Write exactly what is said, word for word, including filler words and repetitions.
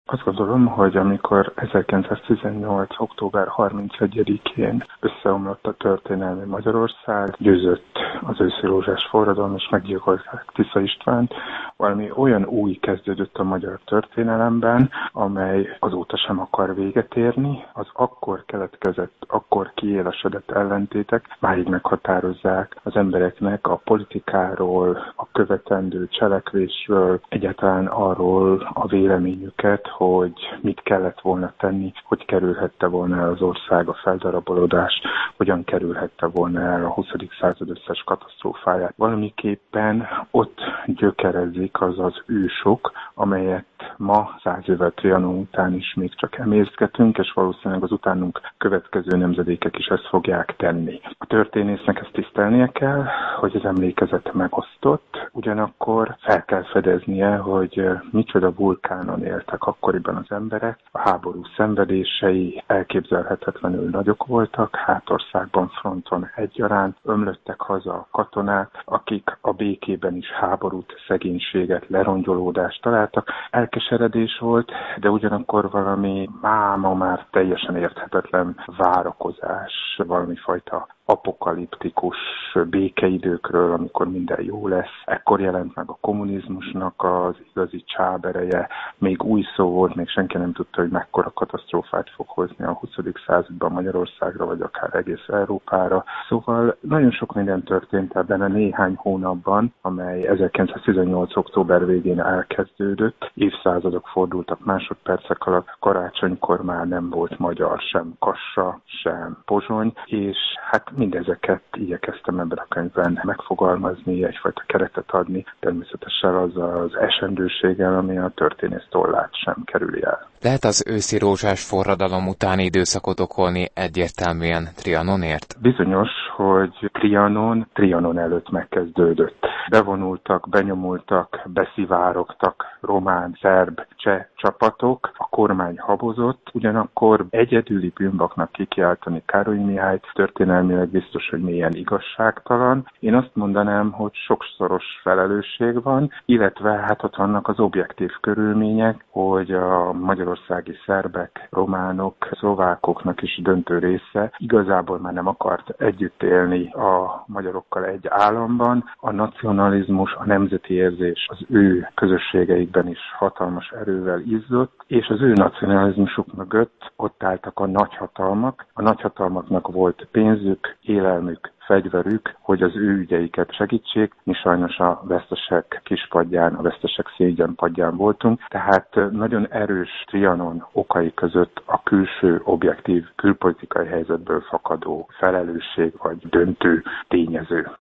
Azt gondolom, hogy amikor ezerkilencszáztizennyolc. október harmincegyedikén összeomlott a történelmi Magyarország, győzött az őszi rózsás forradalom és meggyilkolták Tisza Istvánt, valami olyan új kezdődött a magyar történelemben, amely azóta sem akar véget érni. Az akkor keletkezett, akkor kiélesedett ellentétek máig meghatározzák az embereknek a politikáról, a követendő cselekvésről, egyáltalán arról a véleményüket, hogy mit kellett volna tenni, hogy kerülhette volna el az ország a feldarabolódás, hogyan kerülhette volna el a huszadik század összes katasztrófáját. Valamiképpen ott gyökerezik az az ősok, amelyet ma száz évvel Trianon után is még csak emészgetünk, és valószínűleg az utánunk következő nemzedékek is ezt fogják tenni. A történésznek ezt tisztelnie kell, hogy az emlékezet megosztott, ugyanakkor fel kell fedeznie, hogy micsoda vulkánon éltek akkoriban az emberek, a háború szenvedései elképzelhetetlenül nagyok voltak, hátországban, fronton egyaránt, ömlöttek haza a katonák, akik a békében is háborút, szegénységet, lerongyolódást találtak. Elkeseredés volt, de ugyanakkor valami máma már teljesen érthetetlen várakozás, valami fajta apokaliptikus békeidőkről, amikor minden jó lesz. Ekkor jelent meg a kommunizmusnak az igazi csábereje. Még új szó volt, még senki nem tudta, hogy mekkora katasztrófát fog hozni a huszadik században Magyarországra, vagy akár egész Európára. Szóval nagyon sok minden történt ebben a néhány hónapban, amely ezerkilencszáztizennyolc. október végén elkezdődött. Évszázadok fordultak másodpercek alatt. Karácsonykor már nem volt magyar, sem Kassa, sem Pozsony, és hát mindezeket igyekeztem ebben a könyvben megfogalmazni, egyfajta keretet adni, természetesen az az esendőséggel, ami a történész tollát sem kerüli el. Lehet az őszi rózsás forradalom utáni időszakot okolni egyértelműen Trianonért? Bizonyos, hogy Trianon, Trianon előtt megkezdődött. Bevonultak, benyomultak, beszivárogtak román, szerb, cseh csapatok, a kormány habozott, ugyanakkor egyedüli bűnbaknak kikiáltani Károly Mihályt történelmileg biztos, hogy mélyen igazságtalan. Én azt mondanám, hogy sokszoros felelősség van, illetve hát ott vannak az objektív körülmények, hogy a magyarországi szerbek, románok, szlovákoknak is döntő része igazából már nem akart együtt élni a magyarokkal egy államban. A nacionalizmus, a nemzeti érzés az ő közösségeikben is hatalmas erővel izzott, és az ő nacionalizmusuk mögött ott álltak a nagyhatalmak. A nagyhatalmaknak volt pénzük, élelmük, fegyverük, hogy az ő ügyeiket segítsék. Mi sajnos a vesztesek kispadján, a vesztesek szégyenpadján voltunk, tehát nagyon erős Trianon okai között a külső, objektív, külpolitikai helyzetből fakadó felelősség vagy döntő tényező.